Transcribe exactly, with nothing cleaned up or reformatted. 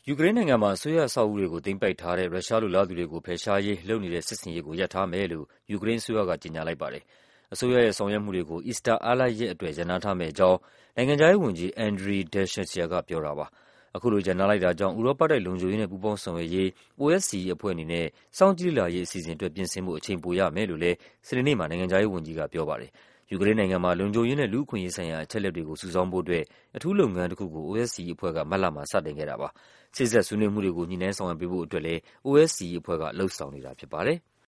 ယူကရိန်းနိုင်ငံမှာအစိုးရအဆောက်အဦတွေကိုသိမ်းပိုက်ထားတဲ့ရုရှားလိုလားသူတွေကိုဖယ်ရှားရေးလုပ်နေတဲ့စစ်ဆင်ရေးကိုရပ်ထားမယ်လို့ယူကရိန်းအစိုးရကကြေညာလိုက်ပါတယ်။အစိုးရရဲ့ဆောင်ရွက်မှုတွေကို အီစတာအားလပ်ရက်အတွက်ရပ်နားထားမယ့်အကြောင်းနိုင်ငံခြားရေးဝန်ကြီး Andriy Dershyatsky ကပြောတာပါ။အခုလိုရပ်နားလိုက်တာကြောင့်ဥရောပတိုက်လုံခြုံရေးနဲ့ပူးပေါင်းဆောင်ရွက်ရေး O S C E အဖွဲ့အနေနဲ့စောင့်ကြည့်လေ့လာရေးအစီအစဉ်အတွက်ပြင်ဆင်ဖို့အချိန်ပိုရမယ်လို့လည်းစနေနေ့မှာနိုင်ငံခြားရေးဝန်ကြီးကပြောပါတယ်။ယူကရိန်းနိုင်ငံမှာလုံခြုံရေးနဲ့လူ့အခွင့်အရေးဆိုင်ရာအချက်အလက်တွေကိုစုဆောင်းဖို့အတွက်အထူးလုပ်ငန်းတခုကို O S C E အဖွဲ့ကမတ်လမှာစတင်ခဲ့တာပါ။စေ့စပ်ဆွေးနွေးမှုတွေကိုညှိနှိုင်းဆောင်ရွက်ပေးဖို့အတွက်လည်း O S C E အဖွဲ့ကလုပ်ဆောင်နေတာဖြစ်ပါတယ်။